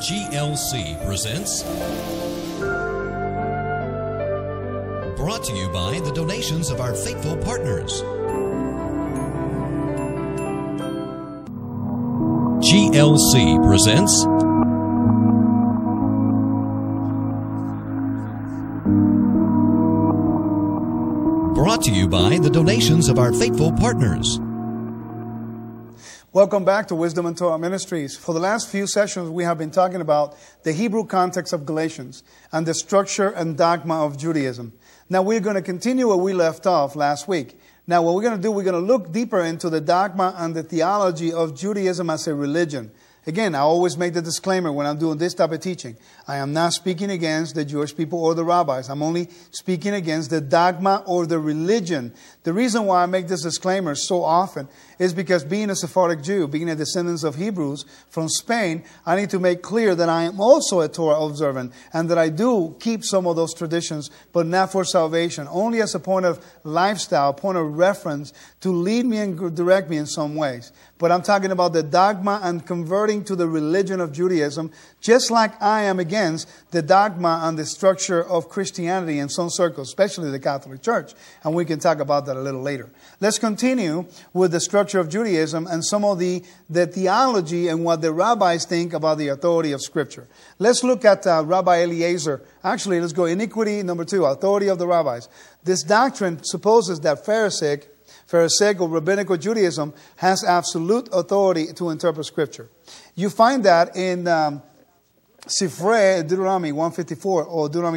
GLC presents, brought to you by the donations of our faithful partners. GLC presents brought to you by the donations of our faithful partners. Welcome back to Wisdom and Torah Ministries. For the last few sessions, we have been talking about the Hebrew context of Galatians and the structure and dogma of Judaism. Now, we're going to continue where we left off last week. Now, what we're going to do, we're going to look deeper into the dogma and the theology of Judaism as a religion. Again, I always make the disclaimer when I'm doing this type of teaching. I am not speaking against the Jewish people or the rabbis. I'm only speaking against the dogma or the religion. The reason why I make this disclaimer so often is because being a Sephardic Jew, being a descendant of Hebrews from Spain, I need to make clear that I am also a Torah observant and that I do keep some of those traditions, but not for salvation, only as a point of lifestyle, point of reference to lead me and direct me in some ways. But I'm talking about the dogma and converting to the religion of Judaism, just like I am against the dogma and the structure of Christianity in some circles, especially the Catholic Church. And we can talk about that a little later. Let's continue with the structure of Judaism and some of the theology and what the rabbis think about the authority of Scripture. Let's look at Rabbi Eliezer. Actually, let's go iniquity number 2, authority of the rabbis. This doctrine supposes that Pharisaic or rabbinical Judaism has absolute authority to interpret Scripture. You find that in Sifrei Deuteronomy 154 or Deuteronomy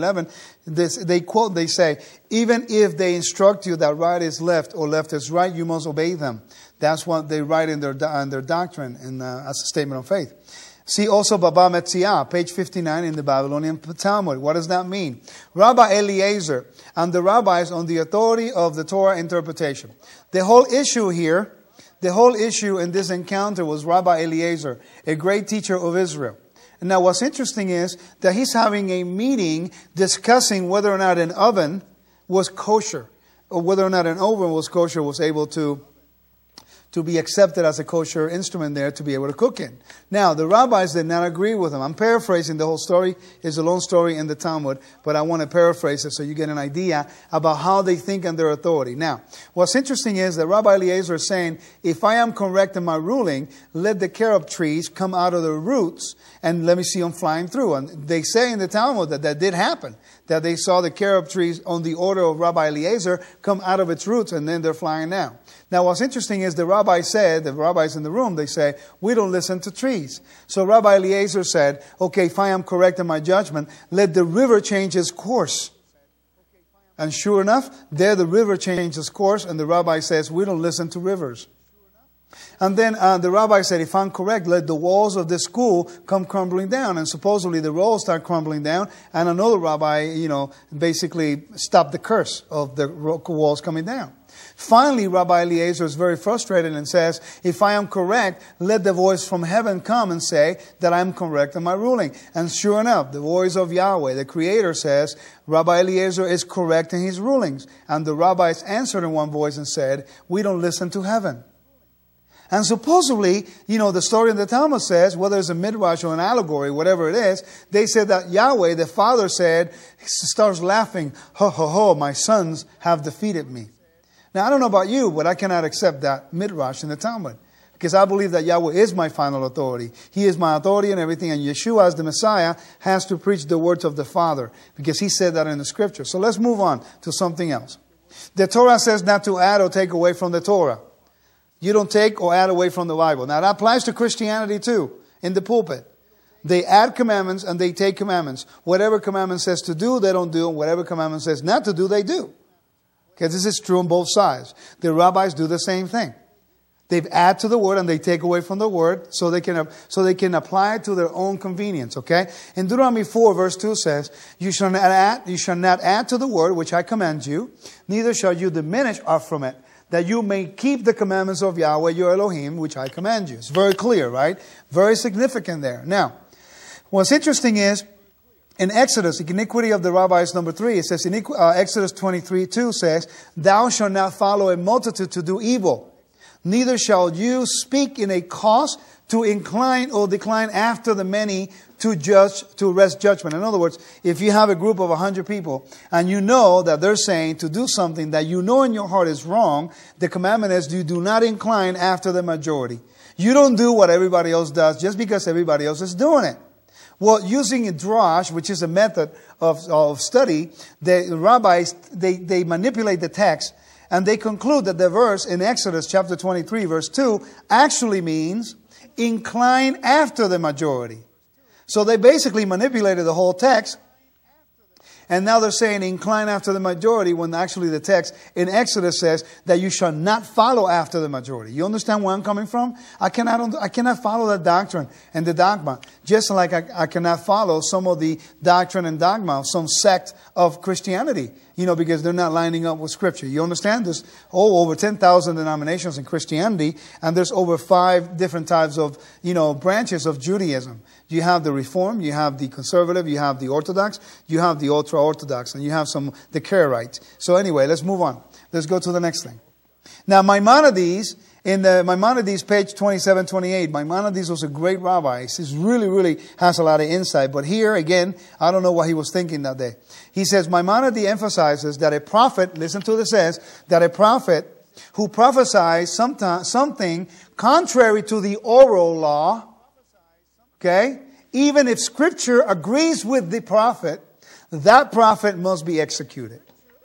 17:11. They say, even if they instruct you that right is left or left is right, you must obey them. That's what they write in their doctrine as a statement of faith. See also Baba Metzia, page 59 in the Babylonian Talmud. What does that mean? Rabbi Eliezer and the rabbis on the authority of the Torah interpretation. The whole issue in this encounter was Rabbi Eliezer, a great teacher of Israel. And now what's interesting is that he's having a meeting discussing whether or not an oven was kosher, or whether or not an oven was kosher, was able to be accepted as a kosher instrument there to be able to cook in. Now, the rabbis did not agree with him. I'm paraphrasing the whole story. It's a long story in the Talmud, but I want to paraphrase it so you get an idea about how they think and their authority. Now, what's interesting is that Rabbi Eliezer is saying, if I am correct in my ruling, let the carob trees come out of the roots and let me see them flying through. And they say in the Talmud that did happen, that they saw the carob trees on the order of Rabbi Eliezer come out of its roots and then they're flying down. Now, what's interesting is the rabbis in the room, they say, we don't listen to trees. So Rabbi Eliezer said, okay, if I am correct in my judgment, let the river change its course. And sure enough, there the river changed its course, and the rabbi says, we don't listen to rivers. And then the rabbi said, if I'm correct, let the walls of the school come crumbling down. And supposedly the walls start crumbling down. And another rabbi, basically stopped the curse of the walls coming down. Finally, Rabbi Eliezer is very frustrated and says, if I am correct, let the voice from heaven come and say that I am correct in my ruling. And sure enough, the voice of Yahweh, the Creator, says, Rabbi Eliezer is correct in his rulings. And the rabbis answered in one voice and said, we don't listen to heaven. And supposedly, the story in the Talmud says, whether it's a midrash or an allegory, whatever it is, they said that Yahweh, the Father, starts laughing, ho, ho, ho, my sons have defeated me. Now, I don't know about you, but I cannot accept that midrash in the Talmud. Because I believe that Yahweh is my final authority. He is my authority in everything. And Yeshua, as the Messiah, has to preach the words of the Father. Because he said that in the Scripture. So let's move on to something else. The Torah says not to add or take away from the Torah. You don't take or add away from the Bible. Now, that applies to Christianity too, in the pulpit. They add commandments and they take commandments. Whatever commandment says to do, they don't do. And whatever commandment says not to do, they do. Because this is true on both sides. The rabbis do the same thing. They add to the word and they take away from the word so they can apply it to their own convenience. Okay? In Deuteronomy 4 verse 2 says, you shall not add to the word which I command you, neither shall you diminish from it, that you may keep the commandments of Yahweh your Elohim, which I command you. It's very clear, right? Very significant there. Now, what's interesting is, in Exodus, the iniquity of the rabbis, number 3, it says, Exodus 23:2 says, thou shalt not follow a multitude to do evil, neither shall you speak in a cause to incline or decline after the many to wrest judgment. In other words, if you have a group of 100 people and you know that they're saying to do something that you know in your heart is wrong, the commandment is you do not incline after the majority. You don't do what everybody else does just because everybody else is doing it. Well, using a drash, which is a method of study, the rabbis, they manipulate the text and they conclude that the verse in Exodus chapter 23 verse 2 actually means incline after the majority. So they basically manipulated the whole text. And now they're saying incline after the majority when actually the text in Exodus says that you shall not follow after the majority. You understand where I'm coming from? I cannot follow that doctrine and the dogma. Just like I cannot follow some of the doctrine and dogma of some sect of Christianity. Because they're not lining up with Scripture. You understand? There's over 10,000 denominations in Christianity, and there's over 5 different types of, branches of Judaism. You have the Reform, you have the Conservative, you have the Orthodox, you have the Ultra-Orthodox, and you have the Karaites. So anyway, let's move on. Let's go to the next thing. Now, Maimonides, in the Maimonides, page 27-28, Maimonides was a great rabbi. He really has a lot of insight. But here, again, I don't know what he was thinking that day. He says, Maimonides emphasizes that a prophet, listen to what it says, that a prophet who prophesies something contrary to the oral law, okay, even if Scripture agrees with the prophet, that prophet must be executed.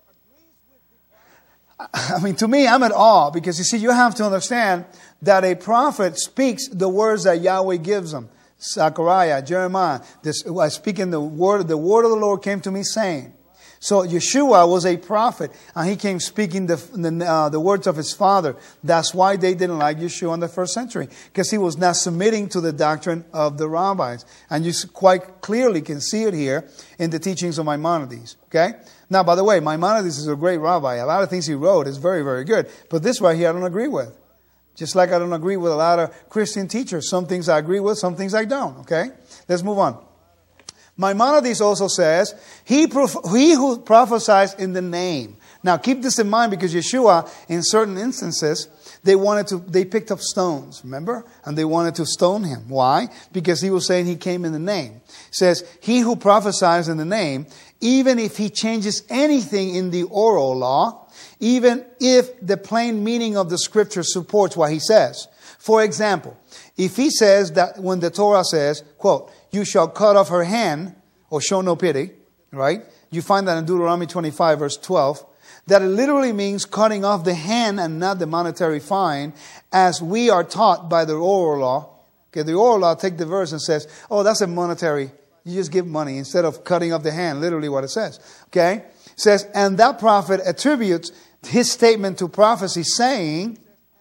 To me, I'm at awe because you see, you have to understand that a prophet speaks the words that Yahweh gives him. Zechariah, Jeremiah, speaking the word of the Lord came to me saying. So Yeshua was a prophet, and he came speaking the words of his Father. That's why they didn't like Yeshua in the first century, because he was not submitting to the doctrine of the rabbis. And you quite clearly can see it here in the teachings of Maimonides. Okay? Now, by the way, Maimonides is a great rabbi. A lot of things he wrote is very, very good. But this right here I don't agree with. Just like I don't agree with a lot of Christian teachers. Some things I agree with, some things I don't. Okay? Let's move on. Maimonides also says, he who prophesies in the name. Now keep this in mind because Yeshua, in certain instances, they picked up stones, remember? And they wanted to stone him. Why? Because he was saying he came in the name. It says, he who prophesies in the name, even if he changes anything in the oral law, even if the plain meaning of the Scripture supports what he says. For example, if he says that when the Torah says, quote, you shall cut off her hand, or show no pity, right? You find that in Deuteronomy 25, verse 12, that it literally means cutting off the hand and not the monetary fine, as we are taught by the oral law. Okay, the oral law take the verse and says, oh, that's a monetary, you just give money instead of cutting off the hand, literally what it says. Okay? It says, and that prophet attributes his statement to prophecy, saying,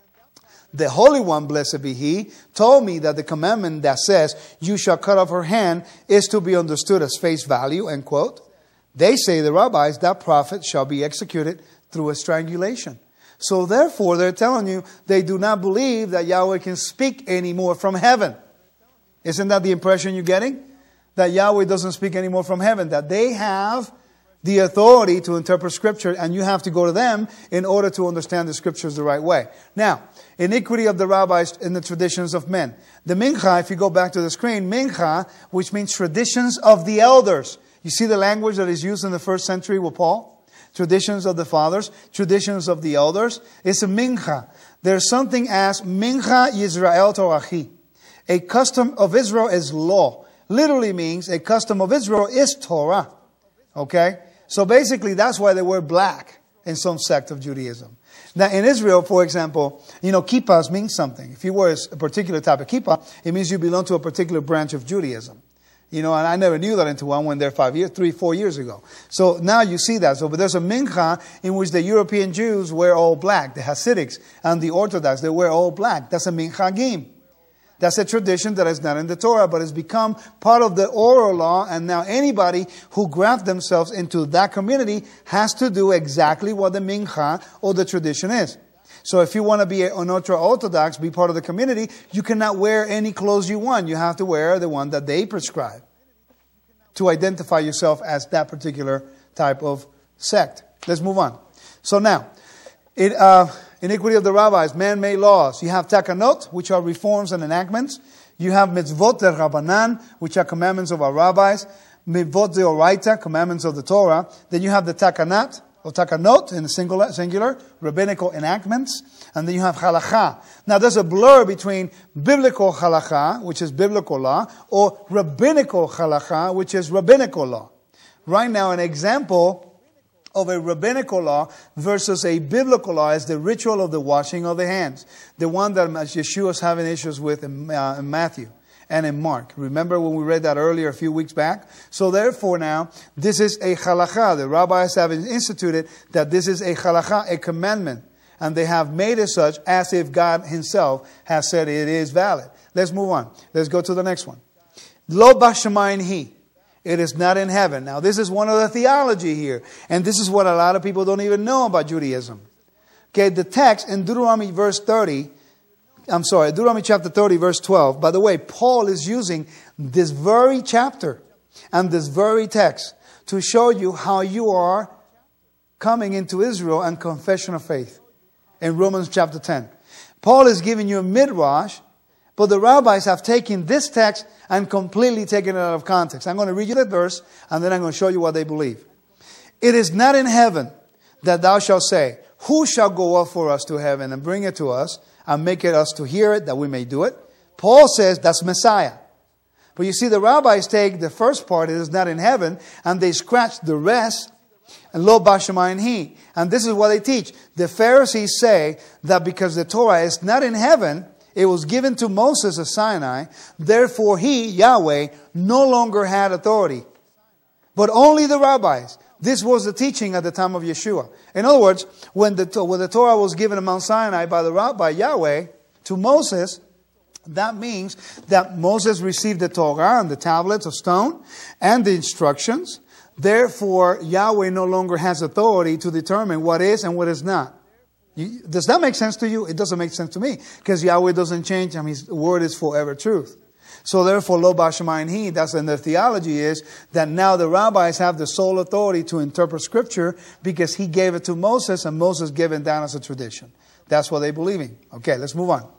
the Holy One, blessed be He, told me that the commandment that says, you shall cut off her hand, is to be understood as face value, end quote. They say, the rabbis, that prophet shall be executed through a strangulation. So therefore, they're telling you, they do not believe that Yahweh can speak anymore from heaven. Isn't that the impression you're getting? That Yahweh doesn't speak anymore from heaven. That they have the authority to interpret Scripture, and you have to go to them in order to understand the Scriptures the right way. Now, iniquity of the rabbis in the traditions of men. The mincha, if you go back to the screen, mincha, which means traditions of the elders. You see the language that is used in the first century with Paul? Traditions of the fathers, traditions of the elders. It's a mincha. There's something as mincha Yisrael Torachi. A custom of Israel is law. Literally means a custom of Israel is Torah. Okay? So basically, that's why they wear black in some sect of Judaism. Now, in Israel, for example, kippahs means something. If you wear a particular type of kippah, it means you belong to a particular branch of Judaism. And I never knew that until I went there 4 years ago. So now you see that. But there's a mincha in which the European Jews wear all black. The Hasidics and the Orthodox, they wear all black. That's a minchagim. That's a tradition that is not in the Torah, but has become part of the oral law. And now anybody who grafts themselves into that community has to do exactly what the mincha or the tradition is. So if you want to be an ultra-Orthodox, be part of the community, you cannot wear any clothes you want. You have to wear the one that they prescribe to identify yourself as that particular type of sect. Let's move on. So now, iniquity of the rabbis, man-made laws. You have takanot, which are reforms and enactments. You have mitzvot de Rabbanan, which are commandments of our rabbis. Mitzvot de Oraita, commandments of the Torah. Then you have the takanat, or takanot in the singular, rabbinical enactments. And then you have halakha. Now there's a blur between biblical halakha, which is biblical law, or rabbinical halakha, which is rabbinical law. Right now, an example of a rabbinical law versus a biblical law is the ritual of the washing of the hands. The one that Yeshua is having issues with in Matthew and in Mark. Remember when we read that earlier a few weeks back? So therefore now, this is a halakha. The rabbis have instituted that this is a halakha, a commandment. And they have made it such as if God himself has said it is valid. Let's move on. Let's go to the next one. Lo bashamayim hi. It is not in heaven. Now this is one of the theology here. And this is what a lot of people don't even know about Judaism. Okay, the text in Deuteronomy chapter 30, verse 12. By the way, Paul is using this very chapter and this very text to show you how you are coming into Israel and confession of faith. In Romans chapter 10. Paul is giving you a midrash, but the rabbis have taken this text and completely taken it out of context. I'm going to read you that verse, and then I'm going to show you what they believe. It is not in heaven that thou shalt say, who shall go up for us to heaven and bring it to us, and make it us to hear it, that we may do it? Paul says that's Messiah. But you see, the rabbis take the first part, it is not in heaven, and they scratch the rest, and lo bashamayim hi. And this is what they teach. The Pharisees say that because the Torah is not in heaven, it was given to Moses at Sinai, therefore he, Yahweh, no longer had authority. But only the rabbis. This was the teaching at the time of Yeshua. In other words, when the Torah was given at Mount Sinai by Yahweh to Moses, that means that Moses received the Torah and the tablets of stone and the instructions. Therefore, Yahweh no longer has authority to determine what is and what is not. Does that make sense to you? It doesn't make sense to me, because Yahweh doesn't change and His word is forever truth. So therefore, lo bashamayim hi, that's in the theology is that now the rabbis have the sole authority to interpret Scripture because He gave it to Moses and Moses gave it down as a tradition. That's what they believe in. Okay, let's move on.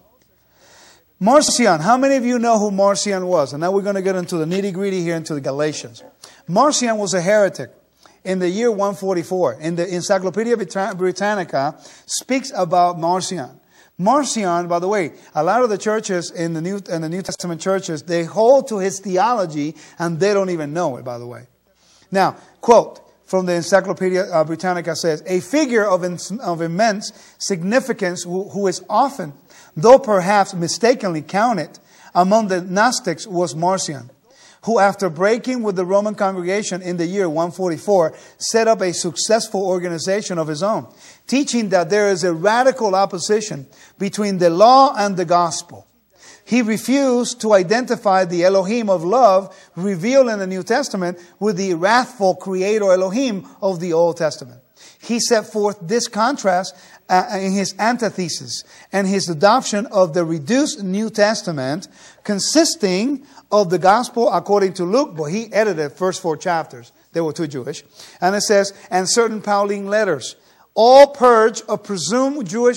Marcion. How many of you know who Marcion was? And now we're going to get into the nitty-gritty here, into the Galatians. Marcion was a heretic in the year 144. In the Encyclopedia Britannica speaks about Marcion. Marcion, by the way, a lot of the churches in the New Testament churches, they hold to his theology and they don't even know it, by the way. Now, quote from the Encyclopedia Britannica says, a figure of immense significance who is often, though perhaps mistakenly counted among the Gnostics, was Marcion, who after breaking with the Roman congregation in the year 144, set up a successful organization of his own, teaching that there is a radical opposition between the law and the gospel. He refused to identify the Elohim of love revealed in the New Testament with the wrathful Creator Elohim of the Old Testament. He set forth this contrast in his antithesis and his adoption of the reduced New Testament, consisting of the gospel according to Luke, but he edited the first 4 chapters. They were too Jewish. And it says, and certain Pauline letters, all purge of presumed Jewish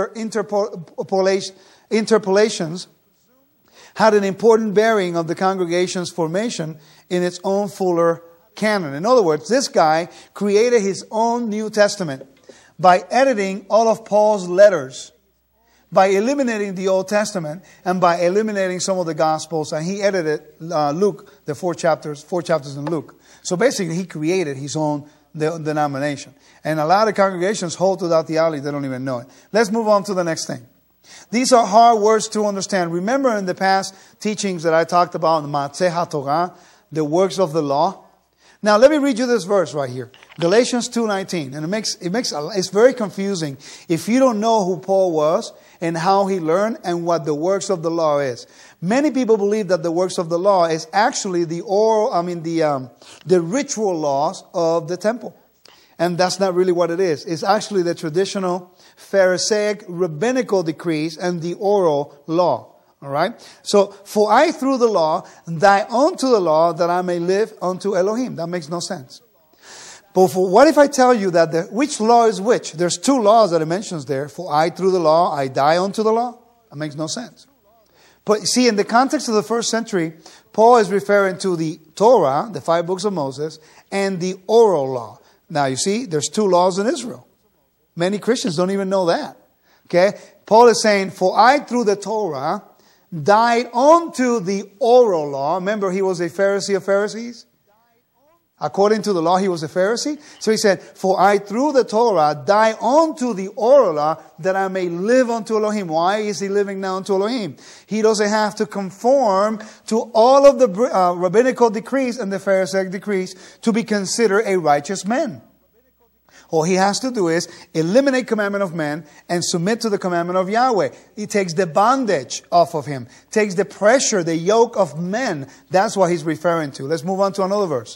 interpolations, had an important bearing of the congregation's formation in its own fuller canon. In other words, this guy created his own New Testament by editing all of Paul's letters, by eliminating the Old Testament, and by eliminating some of the Gospels. And he edited Luke, the 4 chapters in Luke. So basically, he created his own denomination. And a lot of congregations hold to that theology, they don't even know it. Let's move on to the next thing. These are hard words to understand. Remember in the past teachings that I talked about, Ma'aseh HaTorah, the works of the law? Now let me read you this verse right here. Galatians 2:19. And it's very confusing if you don't know who Paul was and how he learned and what the works of the law is. Many people believe that the works of the law is actually the ritual laws of the temple. And that's not really what it is. It's actually the traditional Pharisaic rabbinical decrees and the oral law. All right. So, for I through the law die unto the law that I may live unto Elohim. That makes no sense. But what if I tell you that which law is which? There's two laws that it mentions there. For I through the law, I die unto the law. That makes no sense. But see, in the context of the first century, Paul is referring to the Torah, the 5 books of Moses, and the oral law. Now you see, there's 2 laws in Israel. Many Christians don't even know that. Okay? Paul is saying, for I through the Torah died unto the oral law. Remember, he was a Pharisee of Pharisees. According to the law, he was a Pharisee. So he said, for I through the Torah die unto the oral law that I may live unto Elohim. Why is he living now unto Elohim? He doesn't have to conform to all of the rabbinical decrees and the Pharisaic decrees to be considered a righteous man. All he has to do is eliminate commandment of man and submit to the commandment of Yahweh. He takes the bondage off of him, takes the pressure, the yoke of men. That's what he's referring to. Let's move on to another verse.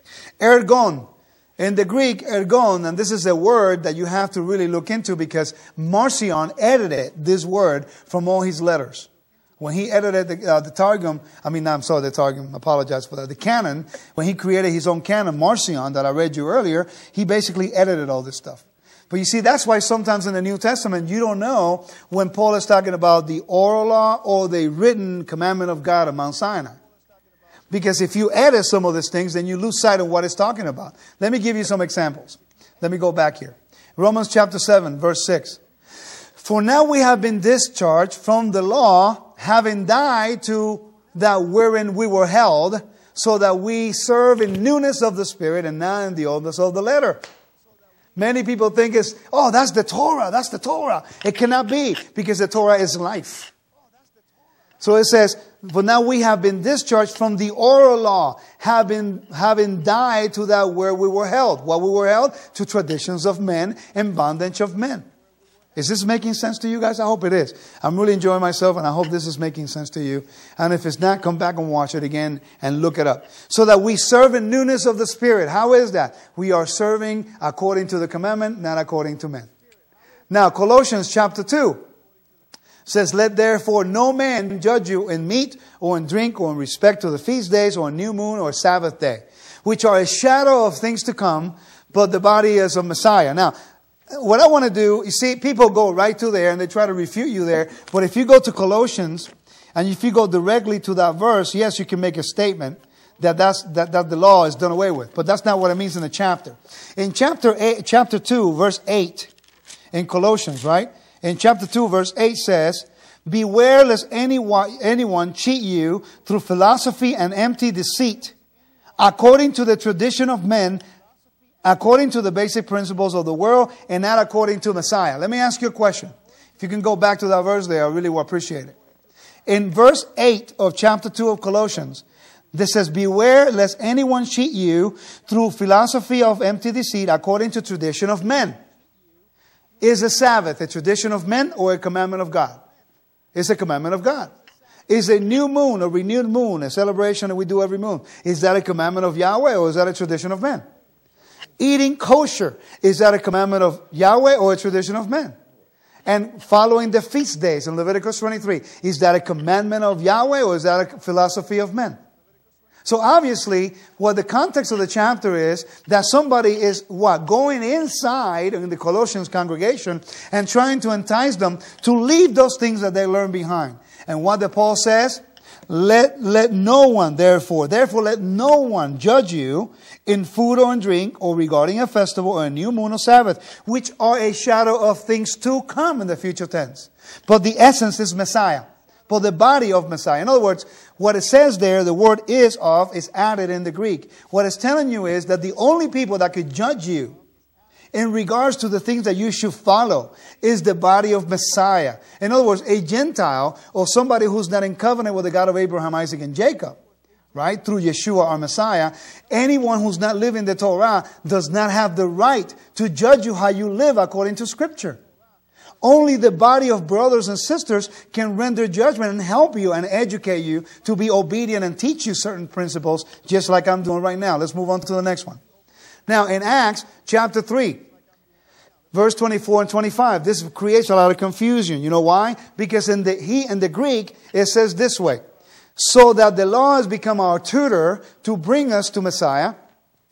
Ergon. In the Greek, ergon, and this is a word that you have to really look into because Marcion edited this word from all his letters. When he edited the Targum, the Targum, apologize for that, the canon, when he created his own canon, Marcion, that I read you earlier, he basically edited all this stuff. But you see, that's why sometimes in the New Testament, you don't know when Paul is talking about the oral law or the written commandment of God on Mount Sinai. Because if you edit some of these things, then you lose sight of what it's talking about. Let me give you some examples. Let me go back here. Romans chapter 7, verse 6. For now we have been discharged from the law, having died to that wherein we were held, so that we serve in newness of the Spirit and not in the oldness of the letter. Many people think that's the Torah, that's the Torah. It cannot be, because the Torah is life. So it says, but now we have been discharged from the oral law, having died to that where we were held. What we were held? To traditions of men and bondage of men. Is this making sense to you guys? I hope it is. I'm really enjoying myself and I hope this is making sense to you. And if it's not, come back and watch it again and look it up. So that we serve in newness of the Spirit. How is that? We are serving according to the commandment, not according to men. Now, Colossians chapter 2. Says, let therefore no man judge you in meat or in drink or in respect to the feast days or new moon or Sabbath day, which are a shadow of things to come, but the body is of Messiah. Now, what I want to do, you see, people go right to there and they try to refute you there. But if you go to Colossians and if you go directly to that verse, yes, you can make a statement that the law is done away with. But that's not what it means in the chapter. In chapter 2, verse 8, in Colossians, right? In chapter 2, verse 8 says, beware lest anyone cheat you through philosophy and empty deceit, according to the tradition of men, according to the basic principles of the world, and not according to Messiah. Let me ask you a question. If you can go back to that verse there, I really will appreciate it. In verse 8 of chapter 2 of Colossians, this says, beware lest anyone cheat you through philosophy of empty deceit, according to tradition of men. Is a Sabbath a tradition of men or a commandment of God? It's a commandment of God. Is a new moon, a renewed moon, a celebration that we do every moon, is that a commandment of Yahweh or is that a tradition of men? Eating kosher, is that a commandment of Yahweh or a tradition of men? And following the feast days in Leviticus 23, is that a commandment of Yahweh or is that a philosophy of men? So obviously, what the context of the chapter is, that somebody is going inside in the Colossians congregation and trying to entice them to leave those things that they learn behind. And what the Paul says, let no one, therefore let no one judge you in food or in drink or regarding a festival or a new moon or Sabbath, which are a shadow of things to come in the future tense. But the essence is Messiah. For the body of Messiah. In other words, what it says there, the word is added in the Greek. What it's telling you is that the only people that could judge you in regards to the things that you should follow is the body of Messiah. In other words, a Gentile or somebody who's not in covenant with the God of Abraham, Isaac, and Jacob, right, through Yeshua our Messiah, anyone who's not living the Torah does not have the right to judge you how you live according to Scripture. Only the body of brothers and sisters can render judgment and help you and educate you to be obedient and teach you certain principles, just like I'm doing right now. Let's move on to the next one. Now, in Acts chapter 3, verse 24 and 25, this creates a lot of confusion. You know why? Because in the Greek, it says this way, so that the law has become our tutor to bring us to Messiah,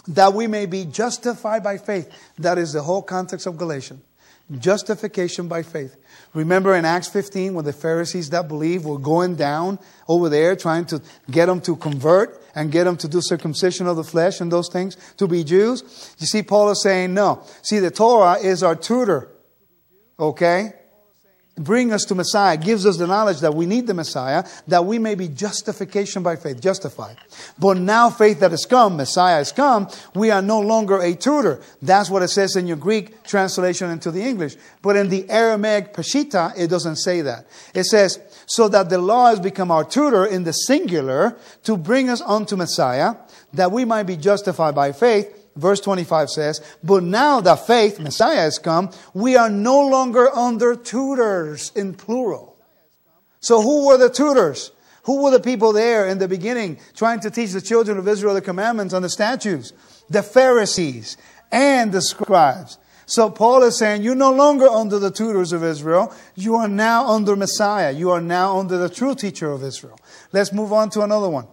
that we may be justified by faith. That is the whole context of Galatians. Justification by faith. Remember in Acts 15 when the Pharisees that believed were going down over there trying to get them to convert and get them to do circumcision of the flesh and those things to be Jews? You see, Paul is saying no. See, the Torah is our tutor. Okay? Bring us to Messiah, gives us the knowledge that we need the Messiah, that we may be justification by faith, justified. But now faith that has come, Messiah has come, we are no longer a tutor. That's what it says in your Greek translation into the English. But in the Aramaic Peshitta, it doesn't say that. It says, so that the law has become our tutor in the singular to bring us unto Messiah, that we might be justified by faith. Verse 25 says, but now that faith, Messiah has come, we are no longer under tutors in plural. So who were the tutors? Who were the people there in the beginning trying to teach the children of Israel the commandments and the statutes? The Pharisees and the scribes. So Paul is saying, you're no longer under the tutors of Israel. You are now under Messiah. You are now under the true teacher of Israel. Let's move on to another one.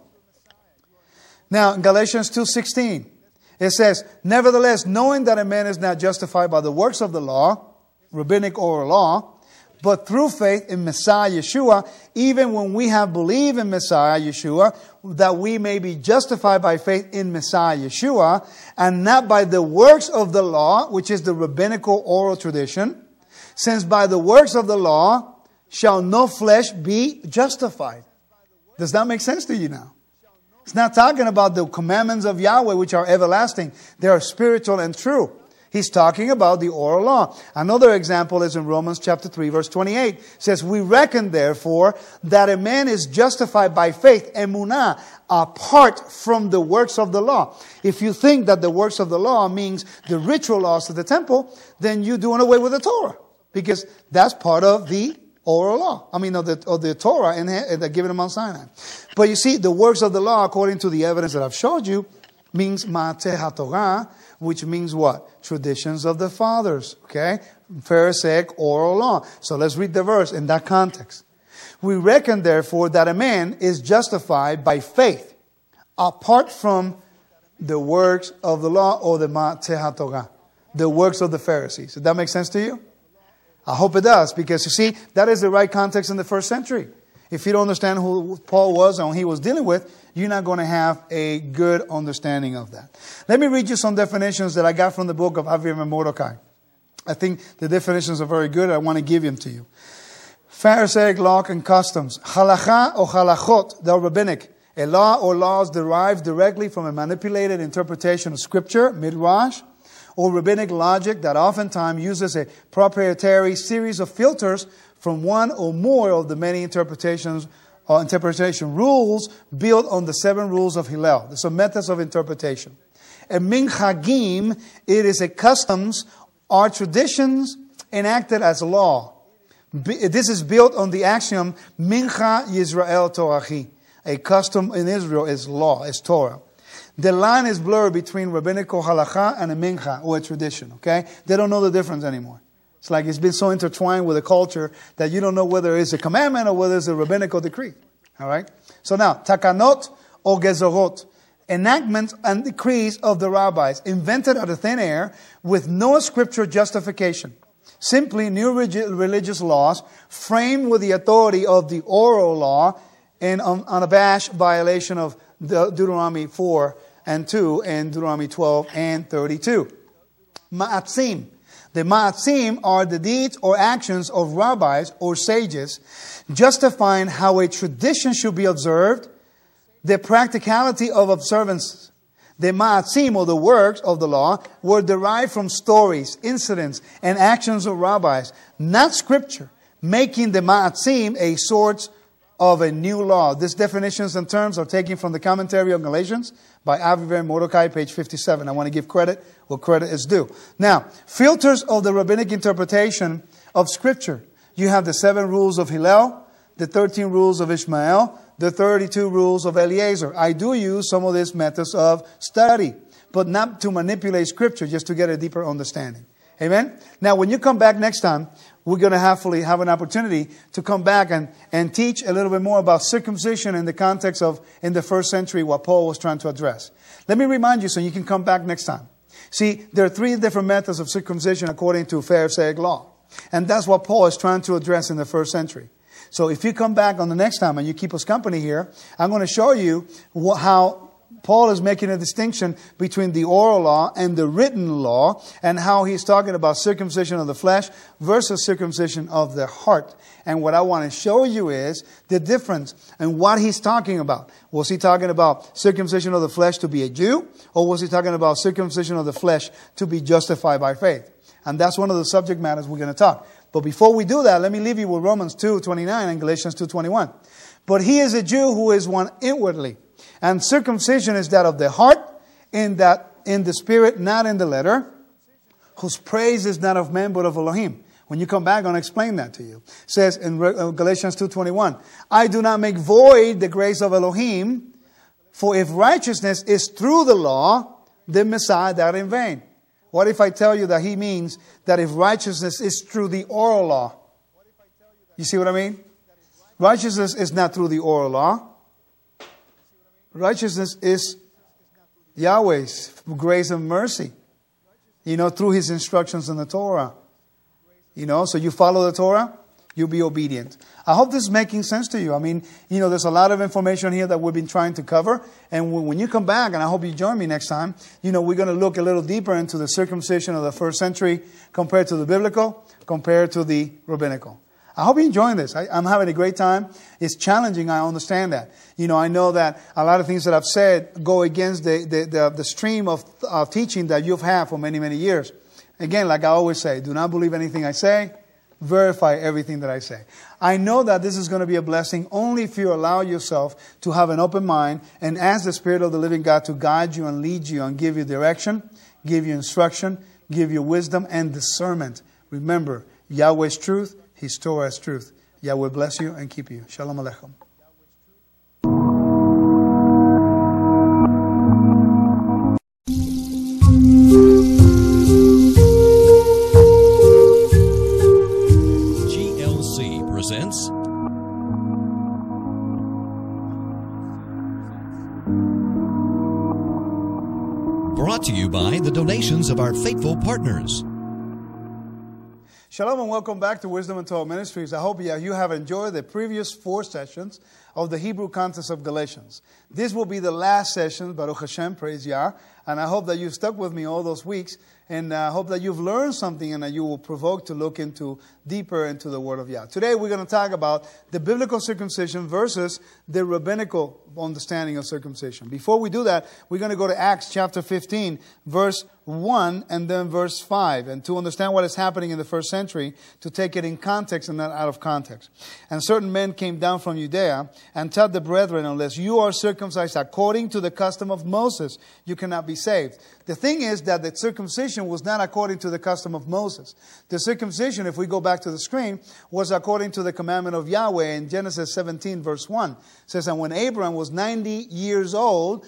Now, in Galatians 2:16. It says, nevertheless, knowing that a man is not justified by the works of the law, rabbinic oral law, but through faith in Messiah Yeshua, even when we have believed in Messiah Yeshua, that we may be justified by faith in Messiah Yeshua, and not by the works of the law, which is the rabbinical oral tradition, since by the works of the law shall no flesh be justified. Does that make sense to you now? It's not talking about the commandments of Yahweh, which are everlasting. They are spiritual and true. He's talking about the oral law. Another example is in Romans chapter 3, verse 28. It says, we reckon, therefore, that a man is justified by faith, emunah, apart from the works of the law. If you think that the works of the law means the ritual laws of the temple, then you're doing away with the Torah. Because that's part of the oral law. Of the Torah and given on Mount Sinai. But you see, the works of the law, according to the evidence that I've showed you, means Ma'ateh HaTorah, which means what? Traditions of the fathers. Okay? Pharisaic oral law. So let's read the verse in that context. We reckon, therefore, that a man is justified by faith, apart from the works of the law or the Ma'ateh HaTorah, the works of the Pharisees. Does that make sense to you? I hope it does, because you see, that is the right context in the first century. If you don't understand who Paul was and who he was dealing with, you're not going to have a good understanding of that. Let me read you some definitions that I got from the book of Aviv and Mordecai. I think the definitions are very good. I want to give them to you. Pharisaic law and customs. Halacha or halachot, they're rabbinic. A law or laws derived directly from a manipulated interpretation of scripture, midrash, or rabbinic logic that oftentimes uses a proprietary series of filters from one or more of the many interpretation rules built on the 7 rules of Hillel. These are methods of interpretation. A minchagim, it is a customs or traditions enacted as law. This is built on the axiom, mincha Yisrael Torachi. A custom in Israel is law, is Torah. The line is blurred between rabbinical halacha and a mincha, or a tradition, okay? They don't know the difference anymore. It's like it's been so intertwined with the culture that you don't know whether it's a commandment or whether it's a rabbinical decree, all right? So now, takanot or gezorot, enactments and decrees of the rabbis, invented out of thin air with no scripture justification. Simply new religious laws framed with the authority of the oral law and unabashed violation of Deuteronomy 4 and 2 and Deuteronomy 12 and 32. Ma'atzim. The ma'atzim are the deeds or actions of rabbis or sages justifying how a tradition should be observed, the practicality of observance. The ma'atzim, or the works of the law, were derived from stories, incidents, and actions of rabbis, not scripture, making the ma'atzim a sort of a new law. These definitions and terms are taken from the commentary on Galatians by Aviv and Mordecai, page 57. I want to give credit where credit is due. Now, filters of the rabbinic interpretation of Scripture. You have the 7 rules of Hillel, the 13 rules of Ishmael, the 32 rules of Eliezer. I do use some of these methods of study, but not to manipulate Scripture, just to get a deeper understanding. Amen? Now, when you come back next time, we're going to hopefully have an opportunity to come back and teach a little bit more about circumcision in the context of, in the first century, what Paul was trying to address. Let me remind you so you can come back next time. See, there are 3 different methods of circumcision according to Pharisaic law. And that's what Paul is trying to address in the first century. So if you come back on the next time and you keep us company here, I'm going to show you how Paul is making a distinction between the oral law and the written law, and how he's talking about circumcision of the flesh versus circumcision of the heart. And what I want to show you is the difference in what he's talking about. Was he talking about circumcision of the flesh to be a Jew, or was he talking about circumcision of the flesh to be justified by faith? And that's one of the subject matters we're going to talk. But before we do that, let me leave you with Romans 2:29 and Galatians 2:21. But he is a Jew who is one inwardly. And circumcision is that of the heart, in the spirit, not in the letter, whose praise is not of men, but of Elohim. When you come back, I'm going to explain that to you. It says in Galatians 2:21, I do not make void the grace of Elohim, for if righteousness is through the law, then Messiah died in vain. What if I tell you that he means that if righteousness is through the oral law? You see what I mean? Righteousness is not through the oral law. Righteousness is Yahweh's grace and mercy, through His instructions in the Torah. So you follow the Torah, you'll be obedient. I hope this is making sense to you. I mean, there's a lot of information here that we've been trying to cover. And when you come back, and I hope you join me next time, we're going to look a little deeper into the circumcision of the first century compared to the biblical, compared to the rabbinical. I hope you're enjoying this. I'm having a great time. It's challenging. I understand that. I know that a lot of things that I've said go against the stream of teaching that you've had for many, many years. Again, like I always say, do not believe anything I say. Verify everything that I say. I know that this is going to be a blessing only if you allow yourself to have an open mind and ask the Spirit of the living God to guide you and lead you and give you direction, give you instruction, give you wisdom and discernment. Remember, Yahweh's truth, His Torah's truth. Yahweh bless you and keep you. Shalom Aleichem. GLC presents brought to you by the donations of our faithful partners. Shalom and welcome back to Wisdom and Torah Ministries. I hope you have enjoyed the previous 4 sessions of the Hebrew context of Galatians. This will be the last session, Baruch Hashem, praise Yah. And I hope that you've stuck with me all those weeks. And I hope that you've learned something and that you will provoke to look deeper into the Word of Yah. Today we're going to talk about the biblical circumcision versus the rabbinical understanding of circumcision. Before we do that, we're going to go to Acts chapter 15, verse 1 and then verse 5. And to understand what is happening in the first century, to take it in context and not out of context. And certain men came down from Judea and taught the brethren, unless you are circumcised according to the custom of Moses, you cannot be saved. The thing is that the circumcision was not according to the custom of Moses. The circumcision, if we go back to the screen, was according to the commandment of Yahweh in Genesis 17 verse 1. It says, and when Abraham was 90 years old,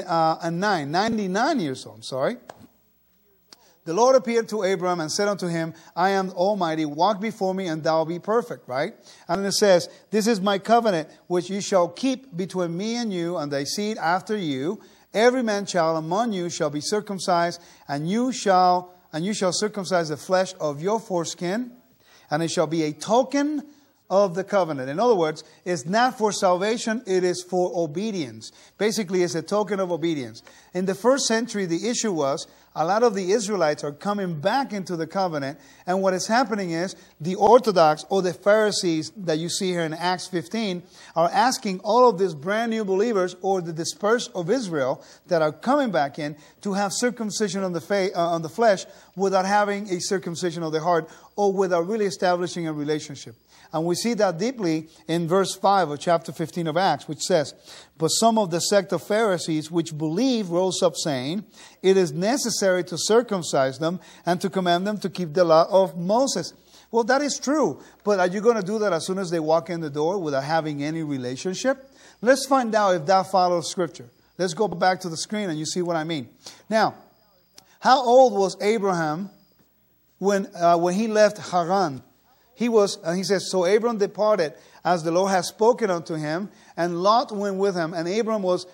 99 years old, the Lord appeared to Abraham and said unto him, I am Almighty, walk before me and thou be perfect, right? And it says, this is my covenant which ye shall keep between me and you and thy seed after you. Every man child among you shall be circumcised, and you shall circumcise the flesh of your foreskin, and it shall be a token of the covenant. In other words, it's not for salvation, it is for obedience. Basically, it's a token of obedience. In the first century, the issue was a lot of the Israelites are coming back into the covenant, and what is happening is the Orthodox or the Pharisees that you see here in Acts 15 are asking all of these brand new believers or the dispersed of Israel that are coming back in to have circumcision on the flesh without having a circumcision of the heart or without really establishing a relationship. And we see that deeply in verse 5 of chapter 15 of Acts, which says, but some of the sect of Pharisees which believe rose up, saying, it is necessary to circumcise them and to command them to keep the law of Moses. Well, that is true. But are you going to do that as soon as they walk in the door without having any relationship? Let's find out if that follows Scripture. Let's go back to the screen and you see what I mean. Now, how old was Abraham when he left Haran? he says, so Abram departed as the Lord had spoken unto him, and Lot went with him. And Abram was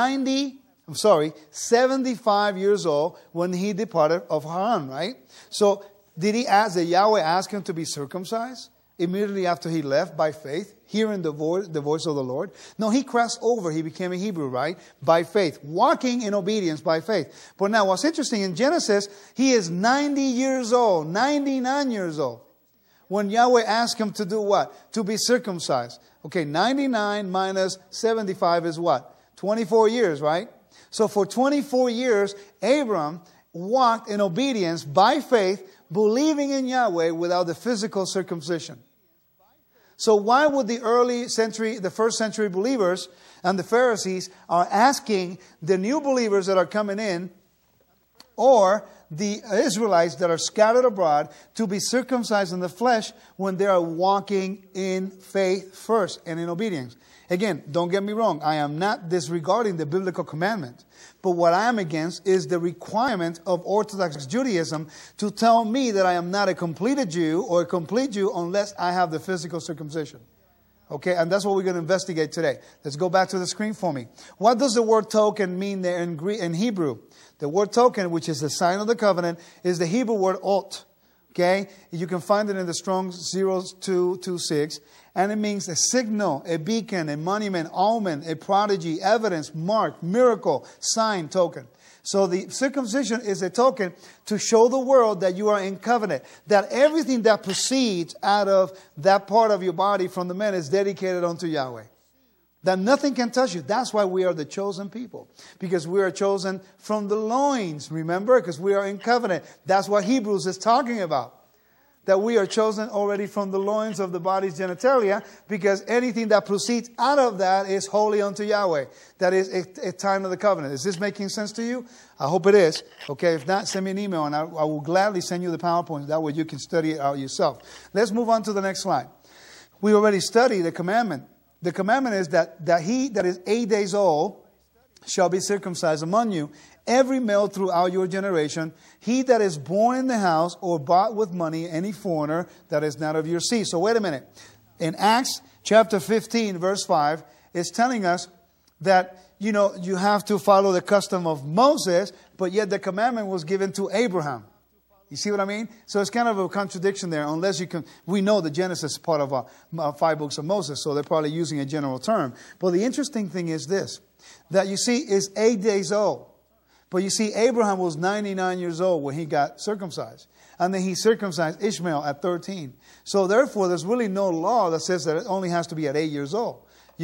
75 years old when he departed of Haran, right? So did Yahweh ask him to be circumcised immediately after he left by faith, hearing the voice of the Lord? No, he crossed over. He became a Hebrew, right? By faith, walking in obedience by faith. But now what's interesting, in Genesis, he is 90 years old, 99 years old, when Yahweh asked him to do what? To be circumcised. Okay, 99 minus 75 is what? 24 years, right? So for 24 years, Abram walked in obedience by faith, believing in Yahweh without the physical circumcision. So why would the first century believers and the Pharisees are asking the new believers that are coming in, or the Israelites that are scattered abroad, to be circumcised in the flesh when they are walking in faith first and in obedience? Again, don't get me wrong. I am not disregarding the biblical commandment. But what I am against is the requirement of Orthodox Judaism to tell me that I am not a completed Jew or a complete Jew unless I have the physical circumcision. Okay, and that's what we're going to investigate today. Let's go back to the screen for me. What does the word token mean there in Hebrew? The word token, which is the sign of the covenant, is the Hebrew word ot. Okay, you can find it in the Strong's 0226. And it means a signal, a beacon, a monument, omen, a prodigy, evidence, mark, miracle, sign, token. So the circumcision is a token to show the world that you are in covenant, that everything that proceeds out of that part of your body from the man is dedicated unto Yahweh. That nothing can touch you. That's why we are the chosen people. Because we are chosen from the loins, remember? Because we are in covenant. That's what Hebrews is talking about. That we are chosen already from the loins of the body's genitalia, because anything that proceeds out of that is holy unto Yahweh. That is a time of the covenant. Is this making sense to you? I hope it is. Okay, if not, send me an email and I will gladly send you the PowerPoint. That way you can study it out yourself. Let's move on to the next slide. We already studied the commandment. The commandment is that he that is 8 days old shall be circumcised among you, every male throughout your generation, he that is born in the house or bought with money, any foreigner that is not of your seed. So wait a minute. In Acts chapter 15, verse 5, it's telling us that, you have to follow the custom of Moses, but yet the commandment was given to Abraham. You see what I mean? So it's kind of a contradiction there, unless we know the Genesis is part of 5 books of Moses, so they're probably using a general term. But the interesting thing is this, that you see is 8 days old. But you see, Abraham was 99 years old when he got circumcised. And then he circumcised Ishmael at 13. So therefore, there's really no law that says that it only has to be at 8 years old.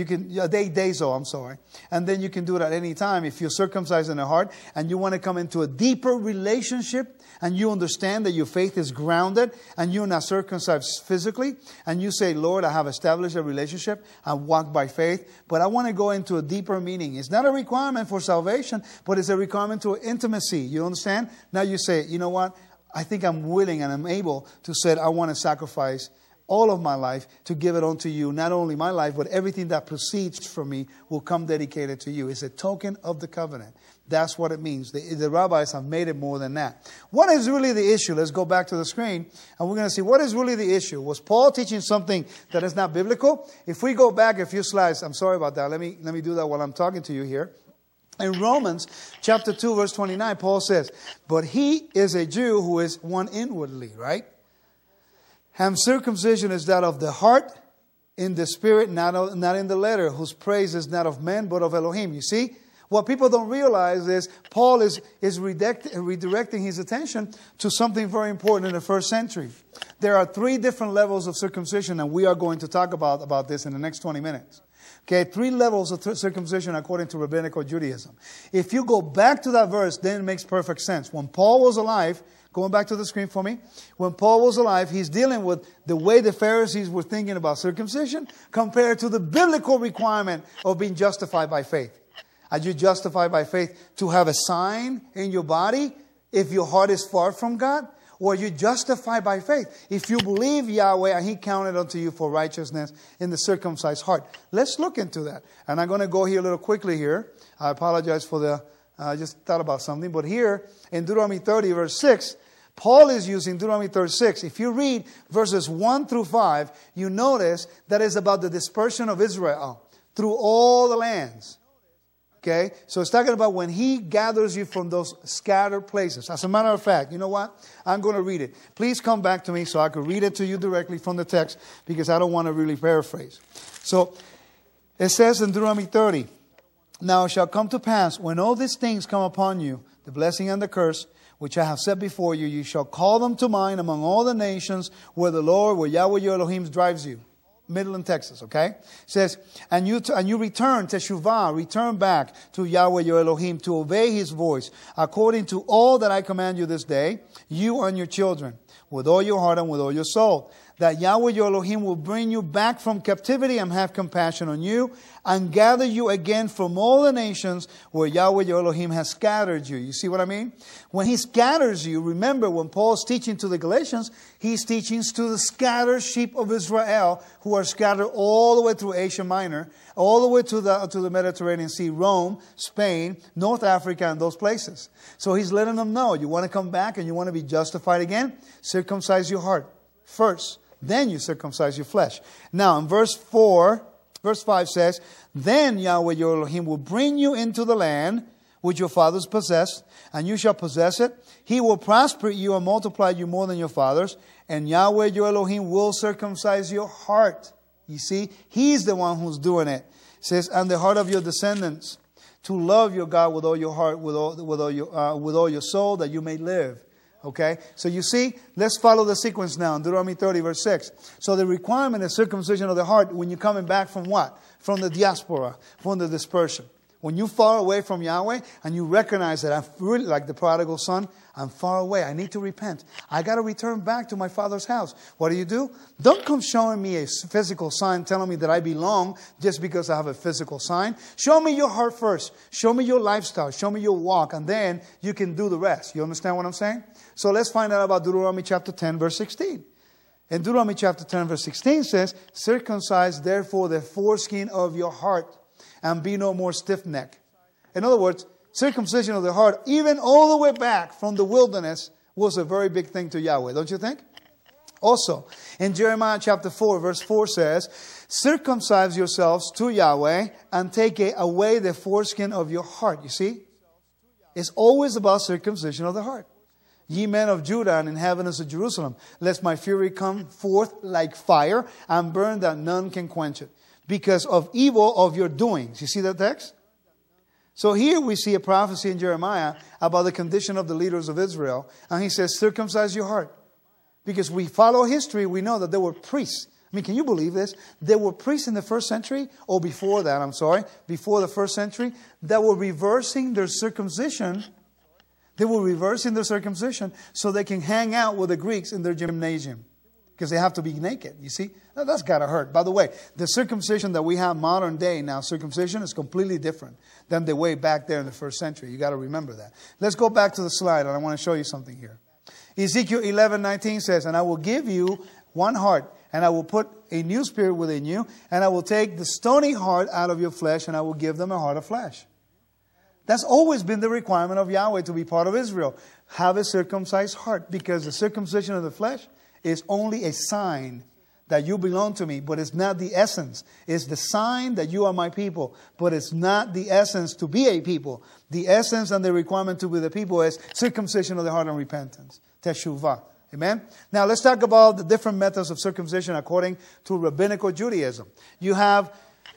8 days old, I'm sorry. And then you can do it at any time if you're circumcised in the heart and you want to come into a deeper relationship and you understand that your faith is grounded and you're not circumcised physically. And you say, Lord, I have established a relationship. I walk by faith, but I want to go into a deeper meaning. It's not a requirement for salvation, but it's a requirement to intimacy. You understand? Now you say, you know what? I think I'm willing and I'm able to say, I want to sacrifice all of my life to give it unto you. Not only my life, but everything that proceeds from me will come dedicated to you. It's a token of the covenant. That's what it means. The rabbis have made it more than that. What is really the issue? Let's go back to the screen and we're going to see what is really the issue. Was Paul teaching something that is not biblical? If we go back a few slides, I'm sorry about that. Let me do that while I'm talking to you here. In Romans chapter 2, verse 29, Paul says, but he is a Jew who is one inwardly, right? And circumcision is that of the heart, in the spirit, not in the letter, whose praise is not of men, but of Elohim. You see? What people don't realize is Paul is redirecting his attention to something very important in the first century. There are 3 different levels of circumcision, and we are going to talk about this in the next 20 minutes. Okay, 3 levels of circumcision according to Rabbinical Judaism. If you go back to that verse, then it makes perfect sense. When Paul was alive, going back to the screen for me, when Paul was alive, he's dealing with the way the Pharisees were thinking about circumcision compared to the biblical requirement of being justified by faith. Are you justified by faith to have a sign in your body if your heart is far from God? Or are you justified by faith if you believe Yahweh and He counted unto you for righteousness in the circumcised heart? Let's look into that. And I'm going to go here a little quickly here. I apologize for I just thought about something. But here in Deuteronomy 30 verse 6, Paul is using Deuteronomy 36. If you read verses 1 through 5, you notice that it's about the dispersion of Israel through all the lands. Okay? So it's talking about when he gathers you from those scattered places. As a matter of fact, you know what? I'm going to read it. Please come back to me so I can read it to you directly from the text, because I don't want to really paraphrase. So it says in Deuteronomy 30, "Now it shall come to pass, when all these things come upon you, the blessing and the curse, which I have set before you, you shall call them to mind among all the nations where the Lord, where Yahweh your Elohim drives you." Midland, Texas, okay? It says, and you return, teshuvah, return back to Yahweh your Elohim to obey His voice, according to all that I command you this day, you and your children, with all your heart and with all your soul, that Yahweh your Elohim will bring you back from captivity and have compassion on you, and gather you again from all the nations where Yahweh your Elohim has scattered you. You see what I mean? When He scatters you, remember when Paul's teaching to the Galatians, he's teaching to the scattered sheep of Israel who are scattered all the way through Asia Minor, all the way to the Mediterranean Sea, Rome, Spain, North Africa, and those places. So he's letting them know, you want to come back and you want to be justified again? Circumcise your heart first. Then you circumcise your flesh. Now, in verse 5 says, "Then Yahweh your Elohim will bring you into the land which your fathers possessed, and you shall possess it. He will prosper you and multiply you more than your fathers, and Yahweh your Elohim will circumcise your heart." You see, He's the one who's doing it. It says, "And the heart of your descendants, to love your God with all your heart, with all your soul, that you may live." Okay, so you see, let's follow the sequence now in Deuteronomy 30, verse 6. So the requirement is circumcision of the heart when you're coming back from what? From the diaspora, from the dispersion. When you far away from Yahweh and you recognize that I'm really like the prodigal son, I'm far away. I need to repent. I got to return back to my father's house. What do? Don't come showing me a physical sign telling me that I belong just because I have a physical sign. Show me your heart first. Show me your lifestyle. Show me your walk. And then you can do the rest. You understand what I'm saying? So let's find out about Deuteronomy chapter 10, verse 16. In Deuteronomy chapter 10, verse 16 says, "Circumcise therefore the foreskin of your heart, and be no more stiff-necked." In other words, circumcision of the heart, even all the way back from the wilderness, was a very big thing to Yahweh, don't you think? Also, in Jeremiah chapter 4, verse 4 says, "Circumcise yourselves to Yahweh, and take away the foreskin of your heart." You see? It's always about circumcision of the heart. "Ye men of Judah and inhabitants of Jerusalem, lest my fury come forth like fire, and burn that none can quench it, because of evil of your doings." You see that text? So here we see a prophecy in Jeremiah about the condition of the leaders of Israel. And he says, circumcise your heart. Because we follow history, we know that there were priests. I mean, can you believe this? There were priests in the first century, or before that, before the first century, that were reversing their circumcision. They were reversing their circumcision so they can hang out with the Greeks in their gymnasium. Because they have to be naked, you see? Now, that's got to hurt. By the way, the circumcision that we have modern day now, circumcision is completely different than the way back there in the first century. You got to remember that. Let's go back to the slide, and I want to show you something here. Ezekiel 11:19 says, "And I will give you one heart, and I will put a new spirit within you, and I will take the stony heart out of your flesh, and I will give them a heart of flesh." That's always been the requirement of Yahweh to be part of Israel. Have a circumcised heart, because the circumcision of the flesh is only a sign that you belong to me, but it's not the essence. It's the sign that you are my people, but it's not the essence to be a people. The essence and the requirement to be the people is circumcision of the heart and repentance. Teshuvah. Amen? Now let's talk about the different methods of circumcision according to rabbinical Judaism. You have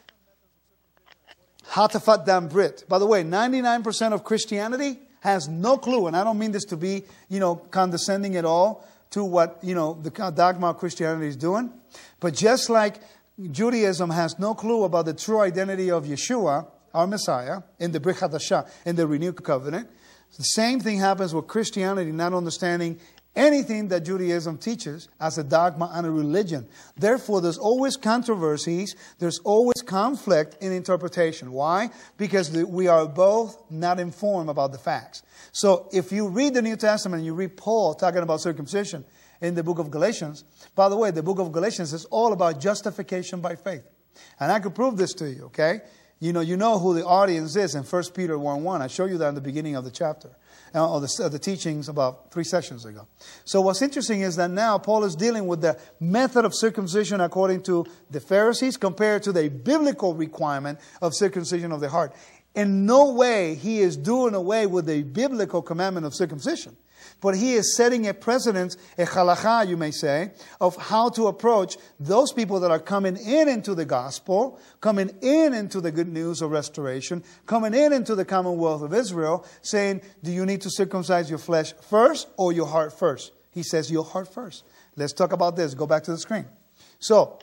Hatafat Dam Brit. By the way, 99% of Christianity has no clue, and I don't mean this to be, condescending at all to what, the dogma of Christianity is doing. But just like Judaism has no clue about the true identity of Yeshua, our Messiah, in the Brit Hadashah, in the renewed covenant, the same thing happens with Christianity not understanding anything that Judaism teaches as a dogma and a religion. Therefore, there's always controversies. There's always conflict in interpretation. Why? Because we are both not informed about the facts. So if you read the New Testament and you read Paul talking about circumcision in the book of Galatians, by the way, the book of Galatians is all about justification by faith. And I could prove this to you, okay? You know who the audience is in 1 Peter 1:1. I showed you that in the beginning of the chapter, or the teachings about 3 sessions ago. So what's interesting is that now Paul is dealing with the method of circumcision according to the Pharisees compared to the biblical requirement of circumcision of the heart. In no way he is doing away with the biblical commandment of circumcision. But he is setting a precedent, a halakha, you may say, of how to approach those people that are coming into the gospel, coming into the good news of restoration, coming into the commonwealth of Israel, saying, do you need to circumcise your flesh first or your heart first? He says, your heart first. Let's talk about this. Go back to the screen. So,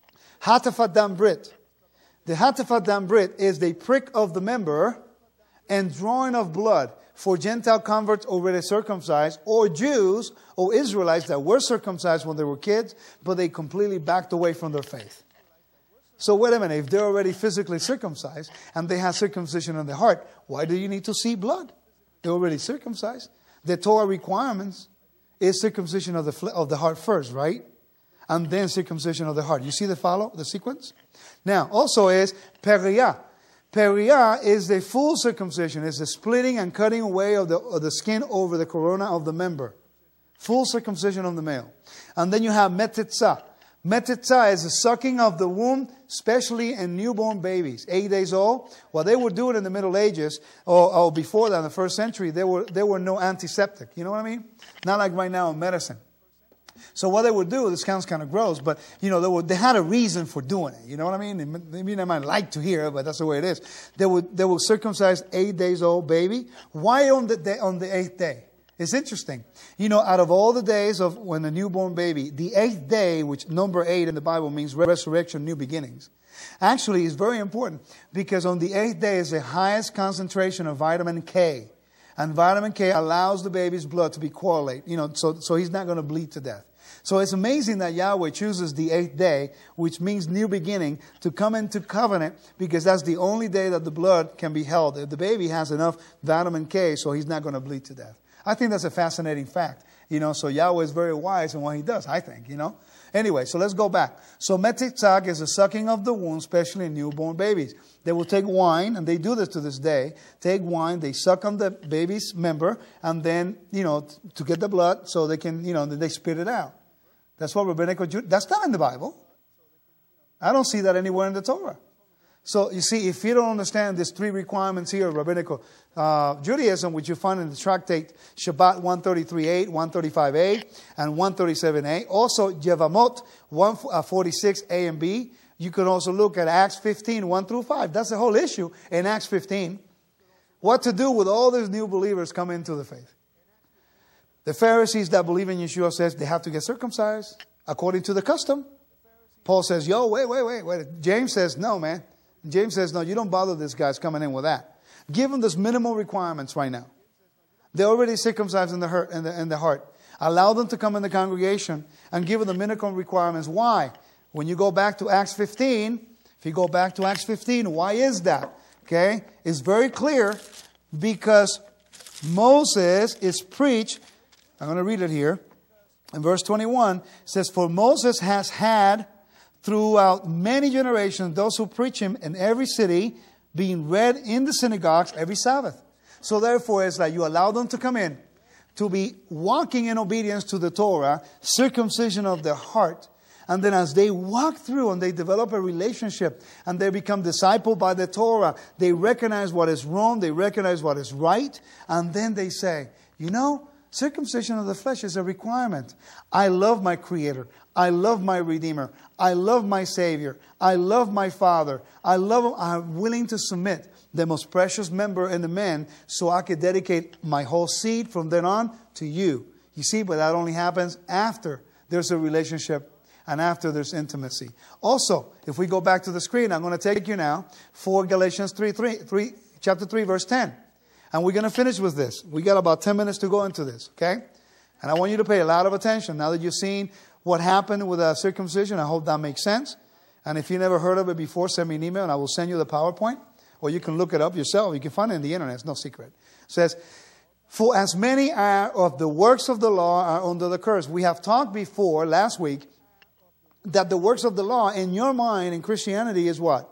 Hatafat Dam Brit. The Hatafat Dam Brit is the prick of the member and drawing of blood for Gentile converts already circumcised, or Jews or Israelites that were circumcised when they were kids, but they completely backed away from their faith. So wait a minute, if they're already physically circumcised and they have circumcision in the heart, why do you need to see blood? They're already circumcised. The Torah requirements is circumcision of the heart first, right? And then circumcision of the heart. You see the sequence? Now, also is Periah. Periah is the full circumcision. It's the splitting and cutting away of the skin over the corona of the member. Full circumcision of the male. And then you have Metitzah. Metitzah is the sucking of the womb, especially in newborn babies, 8 days old. What they were doing in the Middle Ages, or before that, in the 1st century, there were no antiseptic. You know what I mean? Not like right now in medicine. So what they would do, this sounds kind of gross, but they had a reason for doing it. You know what I mean? Maybe they might like to hear it, but that's the way it is. They would circumcise 8 days old baby. Why on the 8th day? It's interesting. Out of all the days of when a newborn baby, the 8th day, which number 8 in the Bible means resurrection, new beginnings, actually is very important because on the 8th day is the highest concentration of vitamin K. And vitamin K allows the baby's blood to be coagulate, so he's not going to bleed to death. So it's amazing that Yahweh chooses the 8th day, which means new beginning, to come into covenant because that's the only day that the blood can be held. If the baby has enough vitamin K, so he's not going to bleed to death. I think that's a fascinating fact. So Yahweh is very wise in what he does, I think, Anyway, so let's go back. So Metitzah is the sucking of the womb, especially in newborn babies. They will take wine, and they do this to this day. Take wine, they suck on the baby's member, and then, to get the blood so they can, they spit it out. That's what rabbinical Judaism, that's not in the Bible. I don't see that anywhere in the Torah. So you see, if you don't understand these 3 requirements here of rabbinical Judaism, which you find in the tractate Shabbat 133a, 135a, and 137a, also Yevamot 146a and b, you can also look at Acts 15, 1 through 5. That's the whole issue in Acts 15. What to do with all these new believers coming into the faith. The Pharisees that believe in Yeshua says they have to get circumcised according to the custom. Paul says, wait. James says, no, man. James says, no, you don't bother these guys coming in with that. Give them those minimal requirements right now. They're already circumcised in the heart. Allow them to come in the congregation and give them the minimal requirements. Why? When you go back to Acts 15, why is that? Okay? It's very clear because Moses is preached. I'm going to read it here. In verse 21, it says, for Moses has had throughout many generations those who preach him in every city, being read in the synagogues every Sabbath. So therefore, it's like you allow them to come in, to be walking in obedience to the Torah, circumcision of their heart. And then as they walk through and they develop a relationship and they become discipled by the Torah, they recognize what is wrong, they recognize what is right. And then they say, circumcision of the flesh is a requirement. I love my Creator. I love my Redeemer. I love my Savior. I love my Father. I'm willing to submit the most precious member in the man so I could dedicate my whole seed from then on to you. You see, but that only happens after there's a relationship and after there's intimacy. Also, if we go back to the screen, I'm going to take you now for Galatians chapter 3, verse 10. And we're going to finish with this. We got about 10 minutes to go into this, okay? And I want you to pay a lot of attention. Now that you've seen what happened with circumcision, I hope that makes sense. And if you never heard of it before, send me an email and I will send you the PowerPoint. Or you can look it up yourself. You can find it on the internet. It's no secret. It says, for as many of the works of the law are under the curse. We have talked before, last week, that the works of the law in your mind in Christianity is what?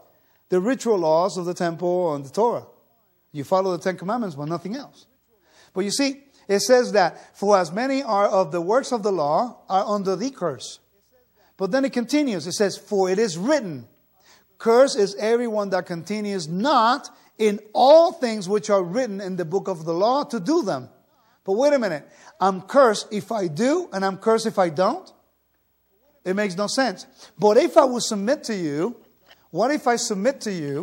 the ritual laws of the temple and the Torah. You follow the Ten Commandments, but nothing else. But you see, it says that, for as many are of the works of the law are under the curse. But then it continues. It says, for it is written, cursed is everyone that continues not in all things which are written in the book of the law to do them. But wait a minute. I'm cursed if I do, and I'm cursed if I don't? It makes no sense. But if I will submit to you, what if I submit to you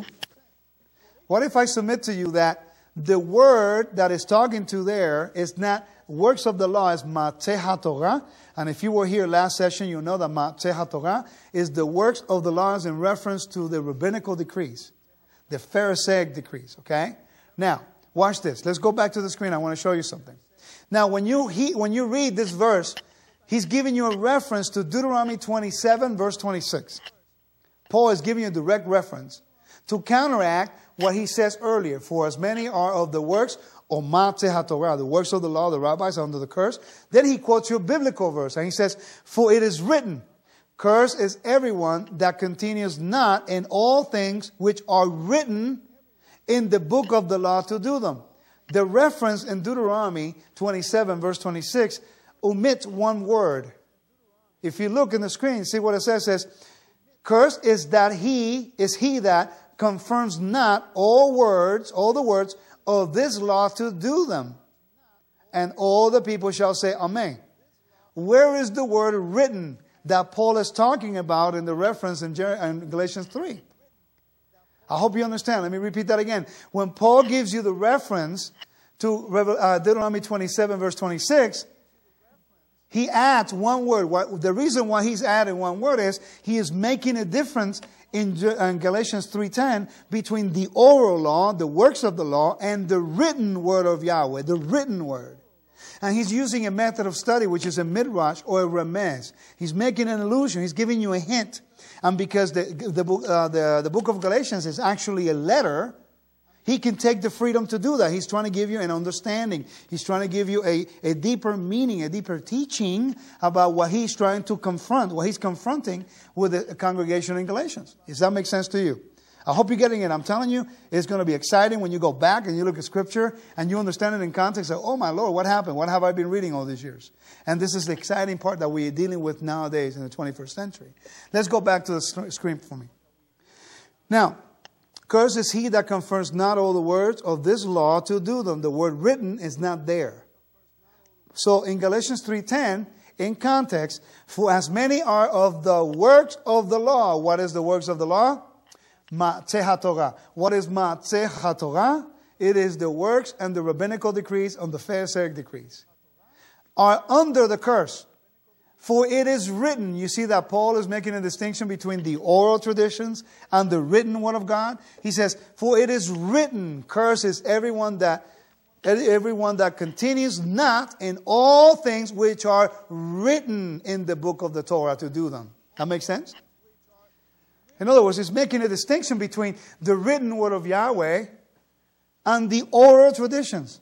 that the word that is talking to there is not works of the law, is Ma'aseh HaTorah. And if you were here last session, you know that Ma'aseh HaTorah is the works of the laws in reference to the rabbinical decrees, the Pharisaic decrees, okay? Now, watch this. Let's go back to the screen. I want to show you something. Now, when you read this verse, he's giving you a reference to Deuteronomy 27, verse 26. Paul is giving you a direct reference to counteract what he says earlier. For as many are of the works of Ma'aseh HaTorah, the works of the law, the rabbis are under the curse. Then he quotes you a biblical verse, and he says, for it is written, cursed is everyone that continues not in all things which are written in the book of the law to do them. The reference in Deuteronomy 27, verse 26, omits one word. If you look in the screen, see what it says. It says, cursed is he that confirms not all the words of this law to do them. And all the people shall say, Amen. Where is the word written that Paul is talking about in the reference in Galatians 3? I hope you understand. Let me repeat that again. When Paul gives you the reference to Deuteronomy 27, verse 26, he adds one word. The reason why he's adding one word is he is making a difference in Galatians 3:10 between the oral law, the works of the law, and the written word of Yahweh, the written word. And he's using a method of study which is a midrash or a remez. He's making an allusion. He's giving you a hint. And because the book of Galatians is actually a letter, he can take the freedom to do that. He's trying to give you an understanding. He's trying to give you a deeper meaning, a deeper teaching about what he's trying to confront, what he's confronting with the congregation in Galatians. Does that make sense to you? I hope you're getting it. I'm telling you, it's going to be exciting when you go back and you look at Scripture and you understand it in context. Like, oh my Lord, what happened? What have I been reading all these years? And this is the exciting part that we are dealing with nowadays in the 21st century. Let's go back to the screen for me. Now, cursed is he that confirms not all the words of this law to do them. The word written is not there. So in Galatians 3:10, in context, for as many are of the works of the law. What is the works of the law? Ma'aseh HaTorah. What is Ma'aseh HaTorah? It is the works and the rabbinical decrees and the Pharisaic decrees. Are under the curse. For it is written, you see that Paul is making a distinction between the oral traditions and the written word of God. He says, for it is written, cursed is everyone that continues not in all things which are written in the book of the Torah to do them. That makes sense? In other words, he's making a distinction between the written word of Yahweh and the oral traditions.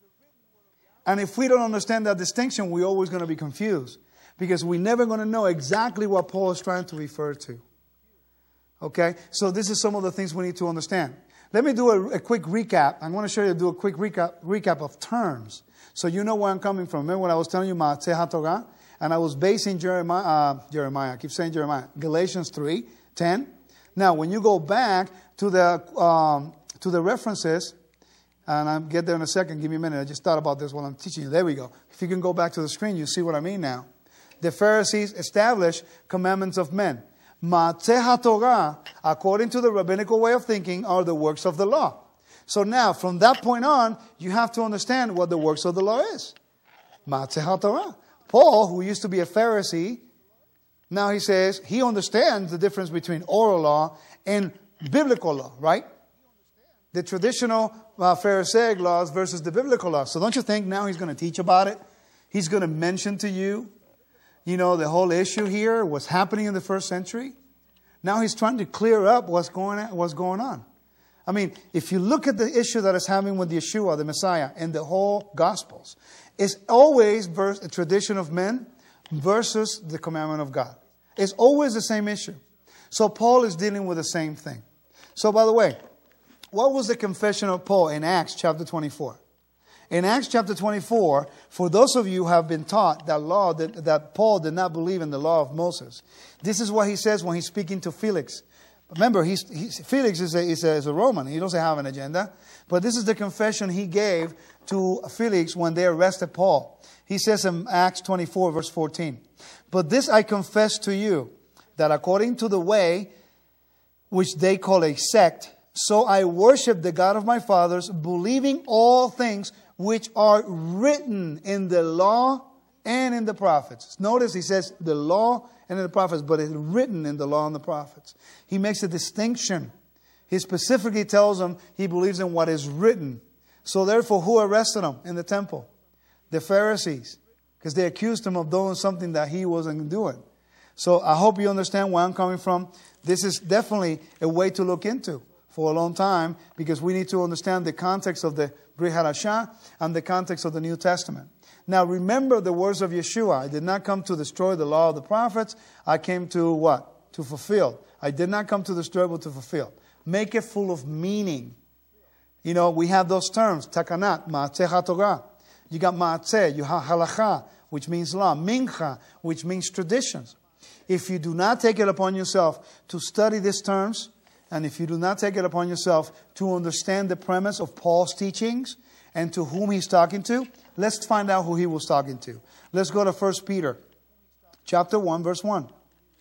And if we don't understand that distinction, we're always going to be confused. Because we're never going to know exactly what Paul is trying to refer to. Okay? So this is some of the things we need to understand. Let me do a quick recap. I'm going to show you a quick recap of terms. So you know where I'm coming from. Remember when I was telling you Ma'aseh HaTorah? And I was basing Jeremiah, I keep saying Jeremiah, Galatians 3:10. Now, when you go back to the references, and I'll get there in a second, give me a minute. I just thought about this while I'm teaching you. There we go. If you can go back to the screen, you see what I mean now. The Pharisees established commandments of men. Ma'aseh HaTorah, according to the rabbinical way of thinking, are the works of the law. So now, from that point on, you have to understand what the works of the law is. Ma'aseh HaTorah. Paul, who used to be a Pharisee, now he says he understands the difference between oral law and biblical law, right? The traditional Pharisaic laws versus the biblical laws. So don't you think now he's going to teach about it? He's going to mention to you, the whole issue here, what's happening in the first century. Now he's trying to clear up what's going on. I mean, if you look at the issue that is happening with Yeshua, the Messiah, and the whole Gospels, it's always a tradition of men versus the commandment of God. It's always the same issue. So Paul is dealing with the same thing. So, by the way, what was the confession of Paul in Acts chapter 24? In Acts chapter 24, for those of you who have been taught that Paul did not believe in the law of Moses, this is what he says when he's speaking to Felix. Remember, Felix is a Roman. He doesn't have an agenda. But this is the confession he gave to Felix when they arrested Paul. He says in Acts 24, verse 14, "But this I confess to you, that according to the way which they call a sect, so I worship the God of my fathers, believing all things which are written in the law and in the prophets." Notice he says the law and in the prophets, but it's written in the law and the prophets. He makes a distinction. He specifically tells them he believes in what is written. So therefore, who arrested him in the temple? The Pharisees, because they accused him of doing something that he wasn't doing. So I hope you understand where I'm coming from. This is definitely a way to look into for a long time, because we need to understand the context of the Brit Hadashah and the context of the New Testament. Now remember the words of Yeshua. I did not come to destroy the law of the prophets. I came to what? To fulfill. I did not come to destroy, but to fulfill. Make it full of meaning. You know, we have those terms. Takanat, Ma'atzeh HaTorah. You got Ma'atzeh, you have Halakha, which means law. Mincha, which means traditions. If you do not take it upon yourself to study these terms, and if you do not take it upon yourself to understand the premise of Paul's teachings and to whom he's talking to, let's find out who he was talking to. Let's go to 1 Peter chapter 1, verse 1.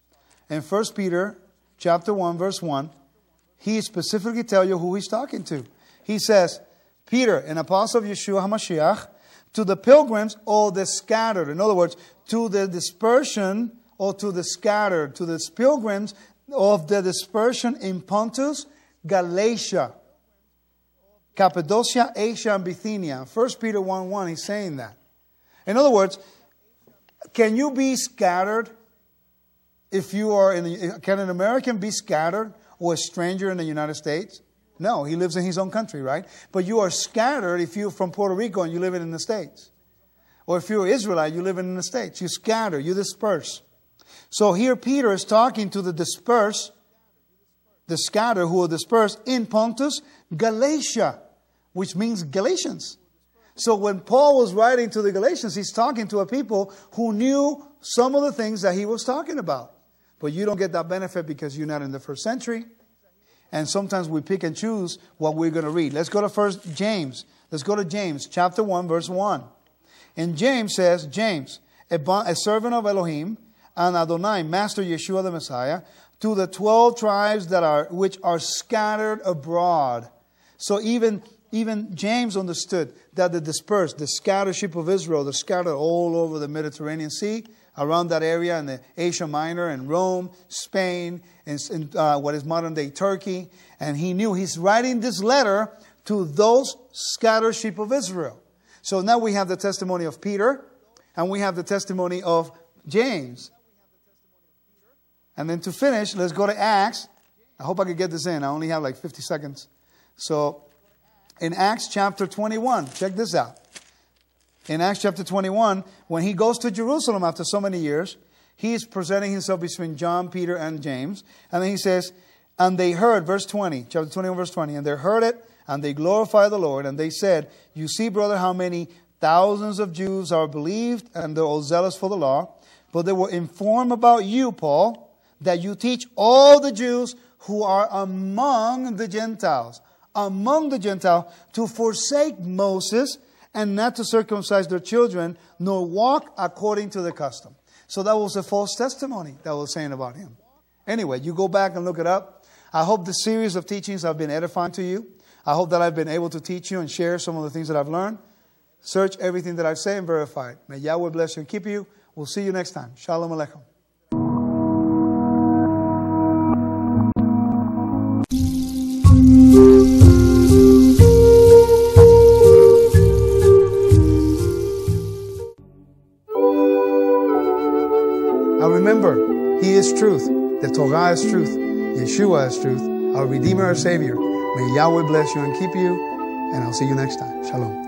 In 1 Peter chapter 1, verse 1, he specifically tells you who he's talking to. He says, Peter, an apostle of Yeshua HaMashiach, to the pilgrims or the scattered. In other words, to the dispersion or to the scattered, to the pilgrims of the dispersion in Pontus, Galatia, Cappadocia, Asia, and Bithynia. 1 Peter 1:1, he's saying that. In other words, can you be scattered if you are can an American be scattered or a stranger in the United States? No, he lives in his own country, right? But you are scattered if you're from Puerto Rico and you live in the States. Or if you're Israelite, you live in the States. You scatter, you disperse. So here Peter is talking to the dispersed, the scattered who are dispersed in Pontus, Galatia, which means Galatians. So when Paul was writing to the Galatians, he's talking to a people who knew some of the things that he was talking about. But you don't get that benefit because you're not in the first century. And sometimes we pick and choose what we're going to read. Let's go to James. Let's go to James chapter 1, verse 1. And James says, James, a servant of Elohim, and Adonai, Master Yeshua the Messiah, to the 12 tribes which are scattered abroad. So even James understood that the dispersed, the scattered sheep of Israel, they're scattered all over the Mediterranean Sea, around that area in the Asia Minor and Rome, Spain, and what is modern-day Turkey. And he knew he's writing this letter to those scattered sheep of Israel. So now we have the testimony of Peter, and we have the testimony of James. And then to finish, let's go to Acts. I hope I could get this in. I only have like 50 seconds. So in Acts chapter 21, check this out. In Acts chapter 21, when he goes to Jerusalem after so many years, he is presenting himself between John, Peter, and James. And then he says, and they heard, verse 20, chapter 21, verse 20, and they heard it, and they glorified the Lord. And they said, you see, brother, how many thousands of Jews are believed, and they're all zealous for the law. But they were informed about you, Paul, that you teach all the Jews who are among the Gentiles, to forsake Moses and not to circumcise their children, nor walk according to the custom. So that was a false testimony that was saying about him. Anyway, you go back and look it up. I hope this series of teachings have been edifying to you. I hope that I've been able to teach you and share some of the things that I've learned. Search everything that I've said and verify it. May Yahweh bless you and keep you. We'll see you next time. Shalom Aleichem. Now remember, He is truth. The Torah is truth. Yeshua is truth. Our Redeemer, our Savior. May Yahweh bless you and keep you. And I'll see you next time. Shalom.